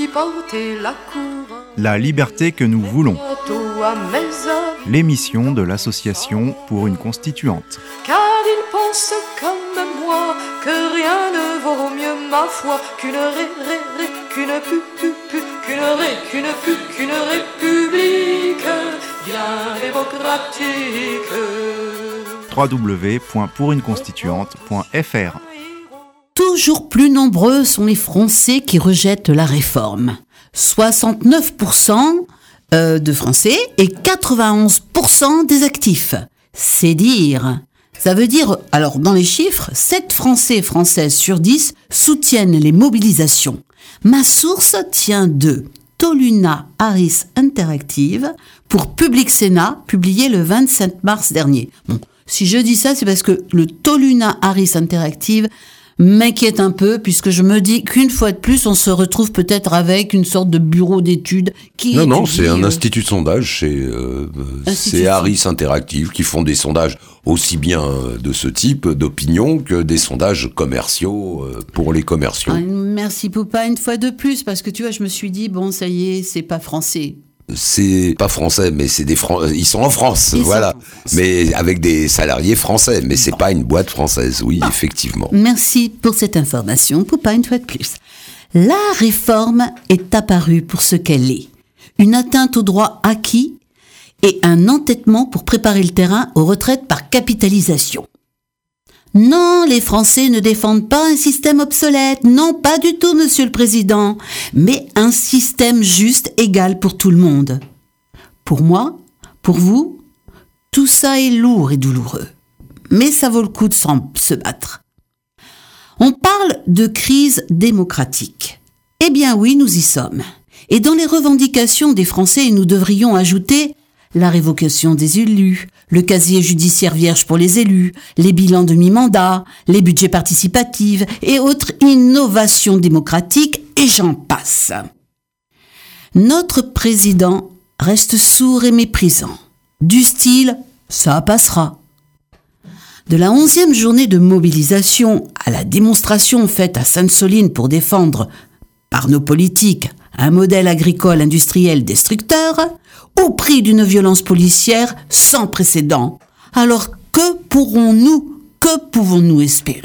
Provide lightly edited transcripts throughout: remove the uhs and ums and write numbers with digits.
porter la couronne. La liberté que nous voulons. L'émission de l'association pour une constituante. Car ils pensent comme moi que rien ne vaut mieux ma foi qu'une république bien démocratique. www.pouruneconstituante.fr. Toujours plus nombreux sont les Français qui rejettent la réforme. 69% de Français et 91% des actifs. C'est dire. Ça veut dire, alors dans les chiffres, 7 Français et Françaises sur 10 soutiennent les mobilisations. Ma source tient de Toluna Harris Interactive pour Public Sénat, publié le 27 mars dernier. Bon, si je dis ça, c'est parce que le Toluna Harris Interactive m'inquiète un peu, puisque je me dis qu'une fois de plus, on se retrouve peut-être avec une sorte de bureau d'études qui Non, c'est un institut de sondage, c'est Harris Interactive qui font des sondages aussi bien de ce type d'opinion que des sondages commerciaux pour les commerciaux. Merci Poupa, une fois de plus, parce que tu vois, je me suis dit, bon, ça y est, c'est pas français. C'est pas français, mais c'est ils sont en France, voilà. Mais avec des salariés français, mais c'est pas une boîte française, oui, effectivement. Merci pour cette information, Poupa, une fois de plus. La réforme est apparue pour ce qu'elle est. Une atteinte aux droits acquis et un entêtement pour préparer le terrain aux retraites par capitalisation. Non, les Français ne défendent pas un système obsolète. Non, pas du tout, Monsieur le Président. Mais un système juste, égal pour tout le monde. Pour moi, pour vous, tout ça est lourd et douloureux. Mais ça vaut le coup de se battre. On parle de crise démocratique. Eh bien oui, nous y sommes. Et dans les revendications des Français, nous devrions ajouter la révocation des élus, le casier judiciaire vierge pour les élus, les bilans de mi-mandat, les budgets participatifs et autres innovations démocratiques, et j'en passe. Notre président reste sourd et méprisant. Du style « ça passera ». De la 11e journée de mobilisation à la démonstration faite à Sainte-Soline pour défendre, par nos politiques, un modèle agricole industriel destructeur, au prix d'une violence policière sans précédent. Alors que pouvons-nous espérer ?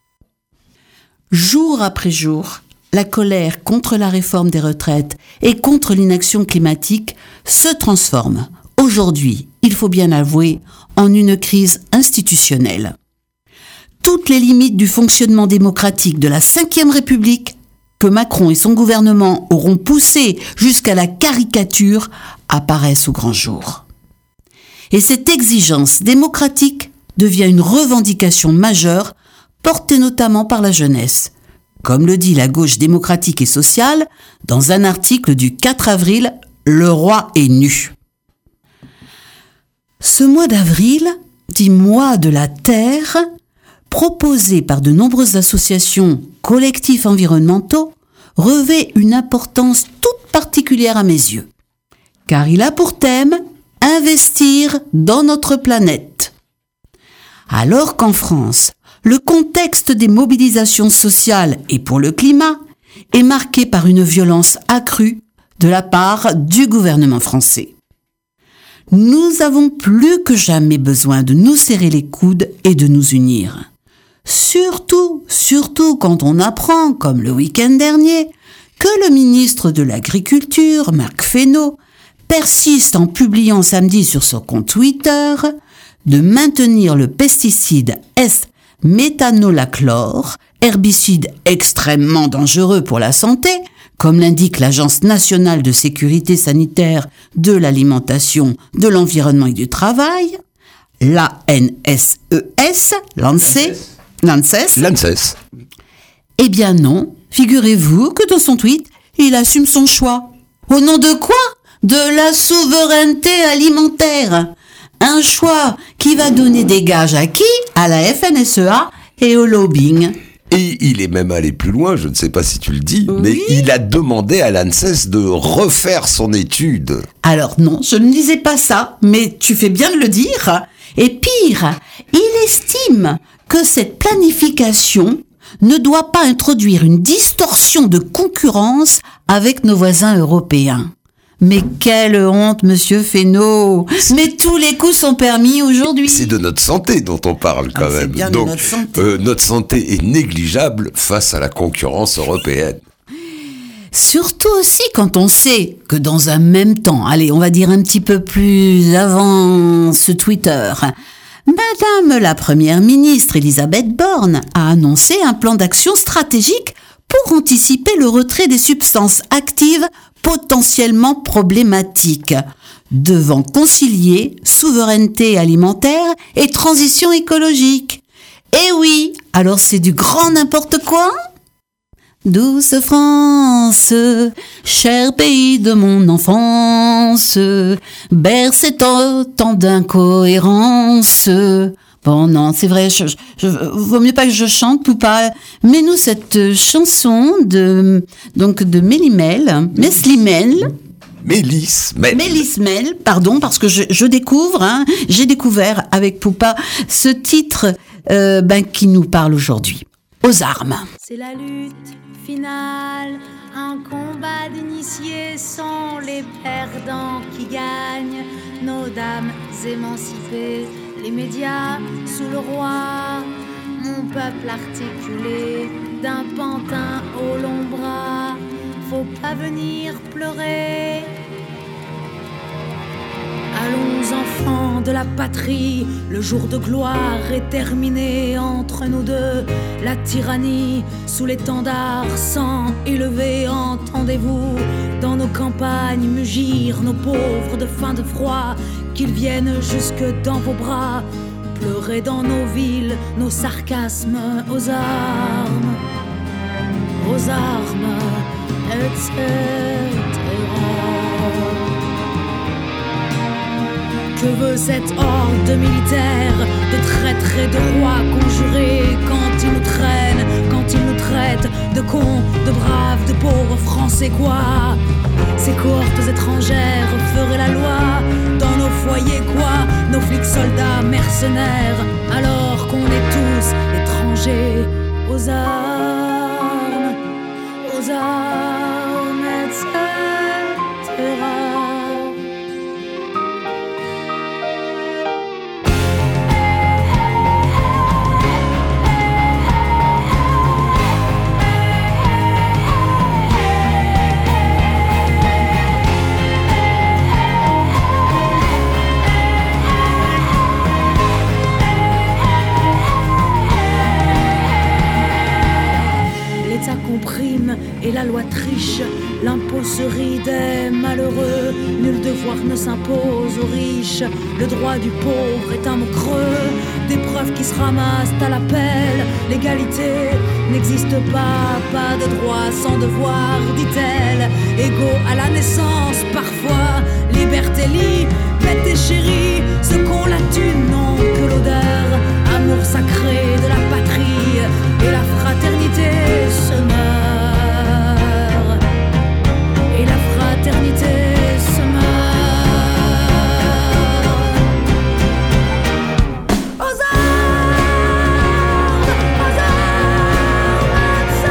Jour après jour, la colère contre la réforme des retraites et contre l'inaction climatique se transforme, aujourd'hui, il faut bien avouer, en une crise institutionnelle. Toutes les limites du fonctionnement démocratique de la Ve République que Macron et son gouvernement auront poussé jusqu'à la caricature apparaissent au grand jour. Et cette exigence démocratique devient une revendication majeure, portée notamment par la jeunesse, comme le dit la gauche démocratique et sociale dans un article du 4 avril, Le roi est nu. Ce mois d'avril, dit mois de la Terre, proposé par de nombreuses associations, collectifs environnementaux, revêt une importance toute particulière à mes yeux, car il a pour thème « Investir dans notre planète ». Alors qu'en France, le contexte des mobilisations sociales et pour le climat est marqué par une violence accrue de la part du gouvernement français. Nous avons plus que jamais besoin de nous serrer les coudes et de nous unir. Surtout quand on apprend, comme le week-end dernier, que le ministre de l'Agriculture, Marc Fesneau, persiste en publiant samedi sur son compte Twitter de maintenir le pesticide S-méthanolachlore, herbicide extrêmement dangereux pour la santé, comme l'indique l'Agence nationale de sécurité sanitaire de l'alimentation, de l'environnement et du travail, l'ANSES, l'ANSES. Eh bien non, figurez-vous que dans son tweet, il assume son choix. Au nom de quoi ? De la souveraineté alimentaire. Un choix qui va donner des gages à qui ? À la FNSEA et au lobbying. Et il est même allé plus loin, je ne sais pas si tu le dis, oui. Mais il a demandé à l'ANSES de refaire son étude. Alors non, je ne disais pas ça, mais tu fais bien de le dire. Et pire, il estime que cette planification ne doit pas introduire une distorsion de concurrence avec nos voisins européens. Mais quelle honte, monsieur Fesneau! Mais tous les coups sont permis aujourd'hui. C'est de notre santé dont on parle quand même. C'est bien Donc, de notre santé. Notre santé est négligeable face à la concurrence européenne. Surtout aussi quand on sait que dans un même temps, allez, on va dire un petit peu plus avant ce Twitter, Madame la Première ministre Elisabeth Borne a annoncé un plan d'action stratégique pour anticiper le retrait des substances actives potentiellement problématiques, devant concilier souveraineté alimentaire et transition écologique. Eh oui, alors c'est du grand n'importe quoi ? Douce France, cher pays de mon enfance, bercé tant d'incohérences. Bon, non, c'est vrai, vaut mieux pas que je chante, Poupa. Mets-nous cette chanson de Mélismel, pardon, parce que je découvre, j'ai découvert avec Poupa ce titre qui nous parle aujourd'hui. Aux armes. C'est la lutte finale, un combat d'initiés sont les perdants qui gagnent. Nos dames émancipées, les médias sous le roi, mon peuple articulé d'un pantin au long bras. Faut pas venir pleurer. Allons enfants de la patrie, le jour de gloire est terminé entre nous deux. La tyrannie sous l'étendard sang élevé, entendez-vous dans nos campagnes mugir nos pauvres de faim de froid, qu'ils viennent jusque dans vos bras, pleurer dans nos villes, nos sarcasmes aux armes, etc. Que veut cette horde militaire de traîtres et de rois conjurés quand ils nous traînent, quand ils nous traitent de cons, de braves, de pauvres Français quoi? Ces cohortes étrangères feraient la loi dans nos foyers quoi? Nos flics soldats mercenaires alors qu'on est tous étrangers aux armes, etc. Et la loi triche, l'impôt se rit des malheureux. Nul devoir ne s'impose aux riches. Le droit du pauvre est un mot creux. Des preuves qui se ramassent à l'appel. L'égalité n'existe pas, pas de droit sans devoir, dit-elle. Égaux à la naissance parfois. Liberté, liberté chérie. Ceux qu'on la thune n'ont que l'odeur. Amour sacré de la patrie. Et la fraternité se meurt. Et la fraternité se meurt. Aux armes, etc.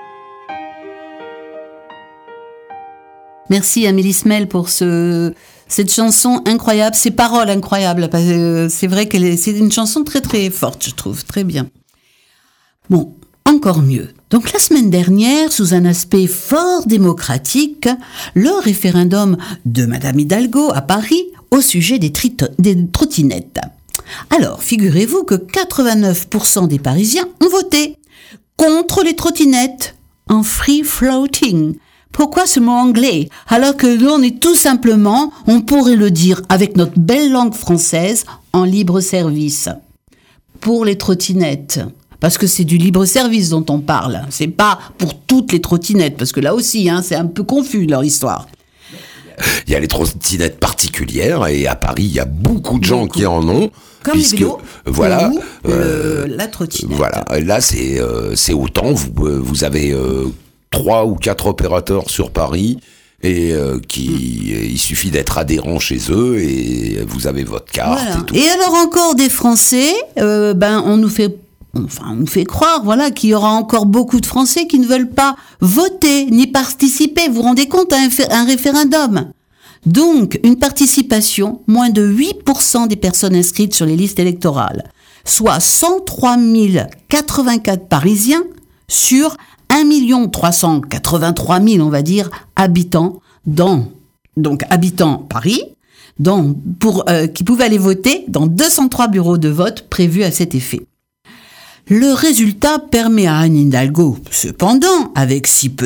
Merci à Mélismel pour ce Cette chanson incroyable, ces paroles incroyables. C'est vrai c'est une chanson très très forte, je trouve, très bien. Bon, encore mieux. Donc la semaine dernière, sous un aspect fort démocratique, le référendum de Madame Hidalgo à Paris au sujet des trottinettes. Alors, figurez-vous que 89% des Parisiens ont voté contre les trottinettes en free floating. Pourquoi ce mot anglais? Alors que nous, on est tout simplement, on pourrait le dire avec notre belle langue française, en libre service. Pour les trottinettes. Parce que c'est du libre service dont on parle. C'est pas pour toutes les trottinettes, parce que là aussi, c'est un peu confus leur histoire. Il y a les trottinettes particulières, et à Paris, il y a beaucoup de gens qui en ont. Comme les vélos, voilà, ou la trottinette. Voilà, là c'est autant, vous avez 3 ou 4 opérateurs sur Paris, et il suffit d'être adhérent chez eux, et vous avez votre carte. Voilà. Et tout. Et alors encore des Français, on nous fait croire, qu'il y aura encore beaucoup de Français qui ne veulent pas voter ni participer. Vous vous rendez compte, à un référendum? Donc, une participation, moins de 8% des personnes inscrites sur les listes électorales, soit 103 084 Parisiens sur 1 383 000, on va dire, habitants habitants Paris, qui pouvaient aller voter dans 203 bureaux de vote prévus à cet effet. Le résultat permet à Anne Hidalgo, cependant, avec si peu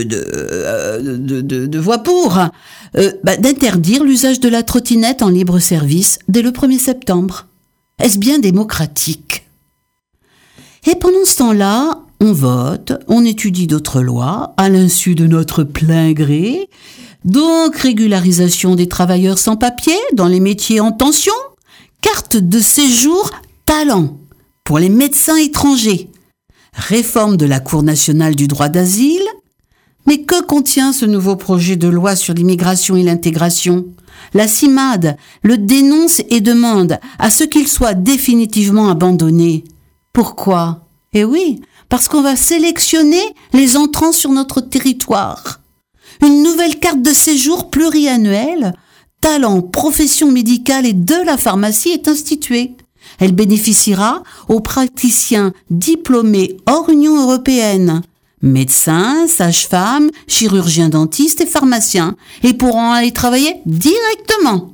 de voix pour, d'interdire l'usage de la trottinette en libre service dès le 1er septembre. Est-ce bien démocratique? Et pendant ce temps-là, on vote, on étudie d'autres lois, à l'insu de notre plein gré, donc régularisation des travailleurs sans papier dans les métiers en tension, carte de séjour talent pour les médecins étrangers, réforme de la Cour nationale du droit d'asile. Mais que contient ce nouveau projet de loi sur l'immigration et l'intégration? La CIMAD le dénonce et demande à ce qu'il soit définitivement abandonné. Pourquoi? Eh oui, parce qu'on va sélectionner les entrants sur notre territoire. Une nouvelle carte de séjour pluriannuelle, talent, profession médicale et de la pharmacie est instituée. Elle bénéficiera aux praticiens diplômés hors Union européenne, médecins, sages-femmes, chirurgiens dentistes et pharmaciens, et pourront aller travailler directement.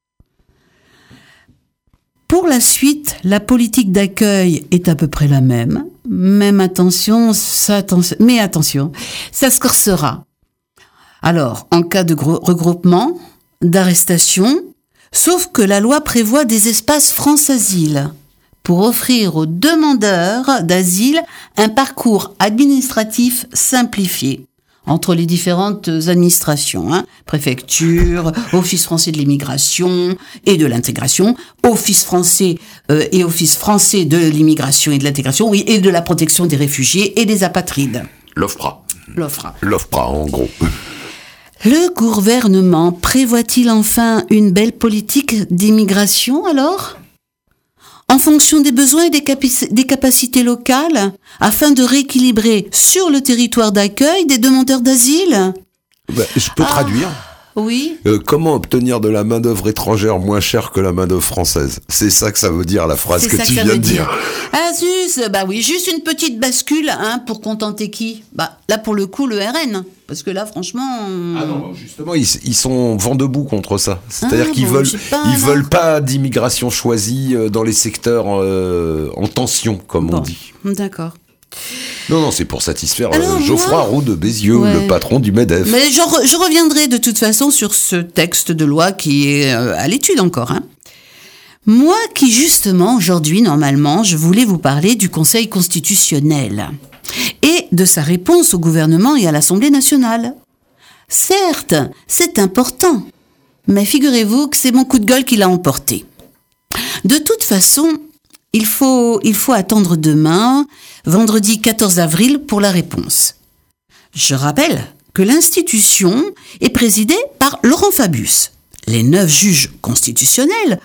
Pour la suite, la politique d'accueil est à peu près la même. Mais attention, ça se corsera. Alors, en cas de regroupement, d'arrestation, sauf que la loi prévoit des espaces France Asile pour offrir aux demandeurs d'asile un parcours administratif simplifié entre les différentes administrations, préfecture, Office français de l'immigration et de l'intégration, Office français et Office français de l'immigration et de l'intégration, oui, et de la protection des réfugiés et des apatrides. L'OFPRA. L'OFPRA, en gros. Le gouvernement prévoit-il enfin une belle politique d'immigration alors ? En fonction des besoins et des capacités locales, afin de rééquilibrer sur le territoire d'accueil des demandeurs d'asile ? Je peux traduire ? Oui. Comment obtenir de la main-d'œuvre étrangère moins chère que la main-d'œuvre française ? C'est ça que ça veut dire, la phrase que tu viens de dire. Ah zut, oui, juste une petite bascule, pour contenter qui ? Là, pour le coup, le RN. Parce que là, franchement... Ah non, justement, ils sont vent debout contre ça. C'est-à-dire qu'ils veulent pas d'immigration choisie dans les secteurs en tension, comme on dit. D'accord. Non, c'est pour satisfaire Geoffroy Roux de Bézieux, le patron du MEDEF. Mais je reviendrai de toute façon sur ce texte de loi qui est à l'étude encore. Moi qui, justement, aujourd'hui, normalement, je voulais vous parler du Conseil constitutionnel et de sa réponse au gouvernement et à l'Assemblée nationale. Certes, c'est important, mais figurez-vous que c'est mon coup de gueule qui l'a emporté. De toute façon, il faut attendre demain, vendredi 14 avril, pour la réponse. Je rappelle que l'institution est présidée par Laurent Fabius. Les 9 juges constitutionnels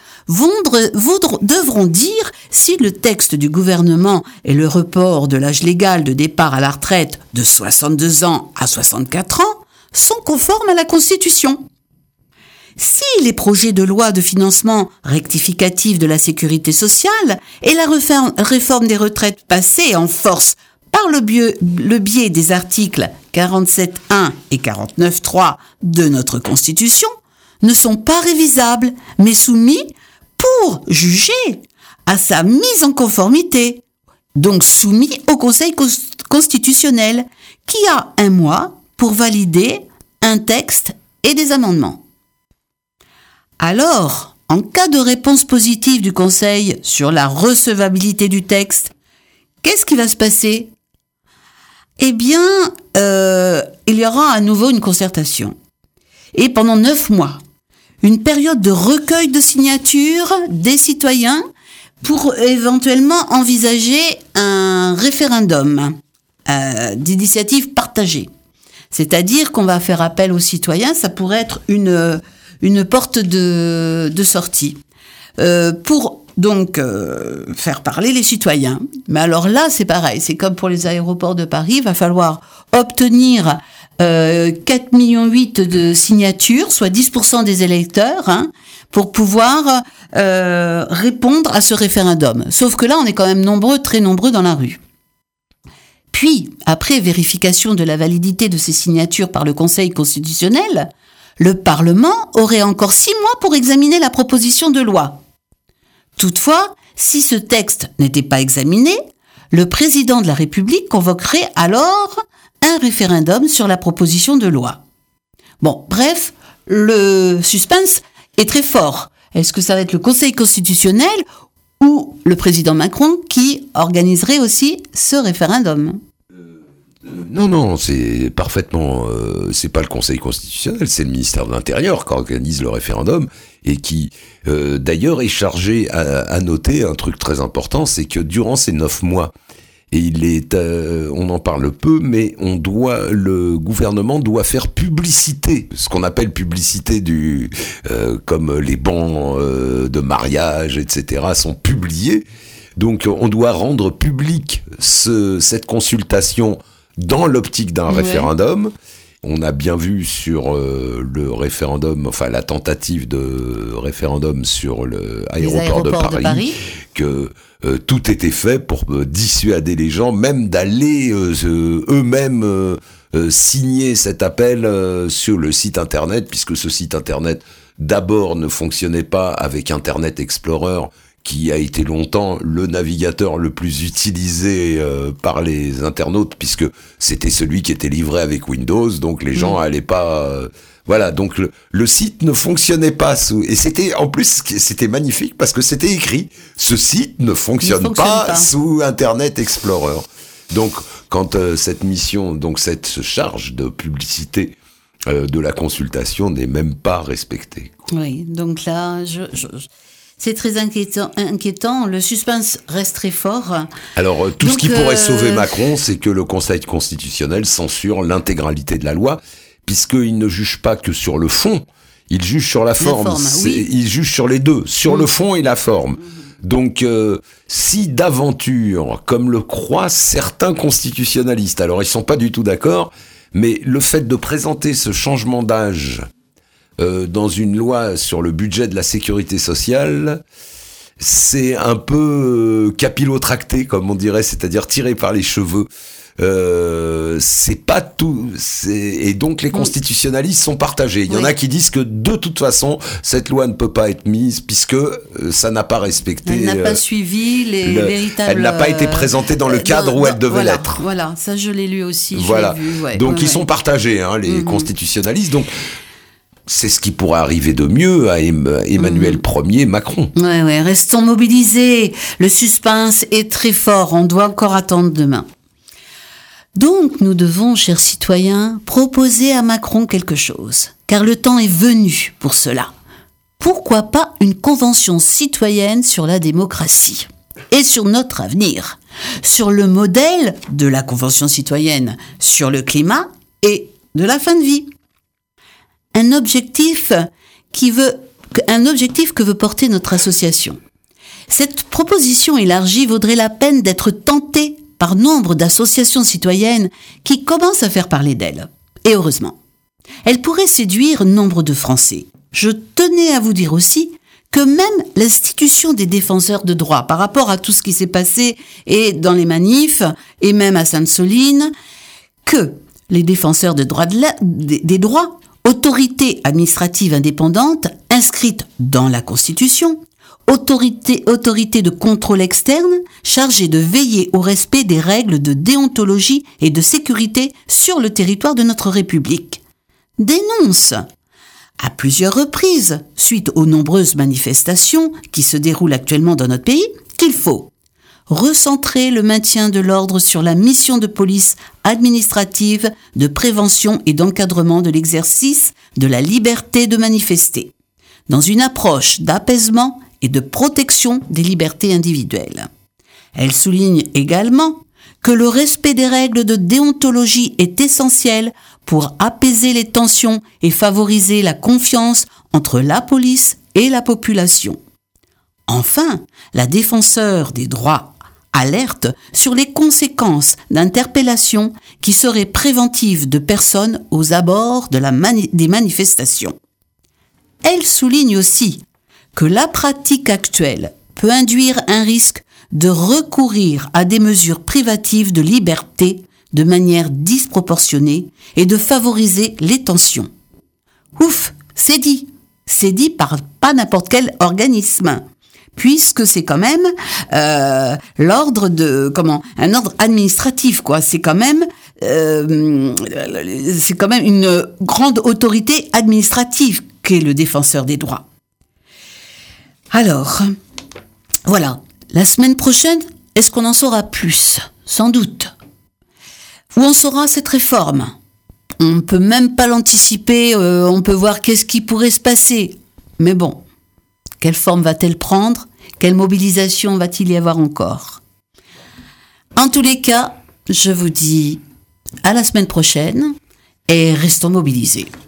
devront dire si le texte du gouvernement et le report de l'âge légal de départ à la retraite de 62 ans à 64 ans sont conformes à la Constitution. si les projets de loi de financement rectificatif de la sécurité sociale et la réforme des retraites passées en force par le biais des articles 47.1 et 49.3 de notre Constitution ne sont pas révisables, mais soumis pour juger à sa mise en conformité, donc soumis au Conseil constitutionnel, qui a 1 mois pour valider un texte et des amendements. Alors, en cas de réponse positive du Conseil sur la recevabilité du texte, qu'est-ce qui va se passer ? Eh bien, il y aura à nouveau une concertation. Et pendant 9 mois, une période de recueil de signatures des citoyens pour éventuellement envisager un référendum d'initiative partagée. C'est-à-dire qu'on va faire appel aux citoyens, ça pourrait être une porte de sortie. Pour donc faire parler les citoyens. Mais alors là, c'est pareil, c'est comme pour les aéroports de Paris, il va falloir obtenir 4,8 millions de signatures, soit 10% des électeurs, pour pouvoir répondre à ce référendum. Sauf que là, on est quand même nombreux, très nombreux dans la rue. Puis, après vérification de la validité de ces signatures par le Conseil constitutionnel, le Parlement aurait encore 6 mois pour examiner la proposition de loi. Toutefois, si ce texte n'était pas examiné, le président de la République convoquerait alors un référendum sur la proposition de loi. Bon, bref, le suspense est très fort. Est-ce que ça va être le Conseil constitutionnel ou le président Macron qui organiserait aussi ce référendum ? Non, c'est parfaitement... c'est pas le Conseil constitutionnel, c'est le ministère de l'Intérieur qui organise le référendum et qui, d'ailleurs, est chargé à noter un truc très important, c'est que durant ces 9 mois, et on en parle peu, mais le gouvernement doit faire publicité, ce qu'on appelle publicité comme les bans de mariage, etc., sont publiés. Donc, on doit rendre public cette consultation dans l'optique d'un référendum. On a bien vu sur le référendum, enfin la tentative de référendum sur le aéroport de Paris, que tout était fait pour dissuader les gens, même d'aller eux-mêmes signer cet appel sur le site internet, puisque ce site internet d'abord ne fonctionnait pas avec Internet Explorer, qui a été longtemps le navigateur le plus utilisé par les internautes, puisque c'était celui qui était livré avec Windows, donc les gens allaient pas... voilà, donc le site ne fonctionnait pas et c'était magnifique, parce que c'était écrit « Ce site ne fonctionne pas sous Internet Explorer ». Donc, quand cette mission, donc cette charge de publicité de la consultation n'est même pas respectée. Oui, donc là, c'est très inquiétant. Le suspense reste très fort. Alors, ce qui pourrait sauver Macron, c'est que le Conseil constitutionnel censure l'intégralité de la loi, puisqu'il ne juge pas que sur le fond, il juge sur la forme. Oui. Il juge sur les deux, sur le fond et la forme. Donc, si d'aventure, comme le croient certains constitutionnalistes, alors ils sont pas du tout d'accord, mais le fait de présenter ce changement d'âge dans une loi sur le budget de la sécurité sociale, c'est un peu capillotracté, comme on dirait, c'est-à-dire tiré par les cheveux. C'est pas tout. Et donc les constitutionnalistes sont partagés. Il y en a qui disent que de toute façon, cette loi ne peut pas être mise puisque ça n'a pas respecté. Elle n'a pas suivi les véritables. Elle n'a pas été présentée dans le cadre où elle devait l'être. Voilà, ça je l'ai lu aussi. Voilà. Je l'ai vu, donc ils sont partagés, les constitutionnalistes. Donc c'est ce qui pourrait arriver de mieux à Emmanuel Ier, Macron. Ouais, restons mobilisés. Le suspense est très fort. On doit encore attendre demain. Donc, nous devons, chers citoyens, proposer à Macron quelque chose, car le temps est venu pour cela. Pourquoi pas une convention citoyenne sur la démocratie et sur notre avenir, sur le modèle de la convention citoyenne sur le climat et de la fin de vie. Un objectif que veut porter notre association. Cette proposition élargie vaudrait la peine d'être tentée par nombre d'associations citoyennes qui commencent à faire parler d'elle. Et heureusement. Elle pourrait séduire nombre de Français. je tenais à vous dire aussi que même l'institution des défenseurs de droits, par rapport à tout ce qui s'est passé et dans les manifs, et même à Sainte-Soline, que les défenseurs de droits des droits, autorité administrative indépendante, inscrite dans la Constitution, autorité de contrôle externe, chargée de veiller au respect des règles de déontologie et de sécurité sur le territoire de notre République, dénonce à plusieurs reprises, suite aux nombreuses manifestations qui se déroulent actuellement dans notre pays, qu'il faut recentrer le maintien de l'ordre sur la mission de police administrative de prévention et d'encadrement de l'exercice de la liberté de manifester, dans une approche d'apaisement et de protection des libertés individuelles. Elle souligne également que le respect des règles de déontologie est essentiel pour apaiser les tensions et favoriser la confiance entre la police et la population. Enfin, la défenseure des droits alerte sur les conséquences d'interpellations qui seraient préventives de personnes aux abords de des manifestations. Elle souligne aussi que la pratique actuelle peut induire un risque de recourir à des mesures privatives de liberté de manière disproportionnée et de favoriser les tensions. Ouf, c'est dit par pas n'importe quel organisme, puisque c'est quand même un ordre administratif, quoi. C'est quand même une grande autorité administrative qu'est le défenseur des droits. Alors, voilà. La semaine prochaine, est-ce qu'on en saura plus ? Sans doute. Où en sera cette réforme ? On ne peut même pas l'anticiper, on peut voir qu'est-ce qui pourrait se passer. Mais bon, quelle forme va-t-elle prendre ? Quelle mobilisation va-t-il y avoir encore ? En tous les cas, je vous dis à la semaine prochaine et restons mobilisés.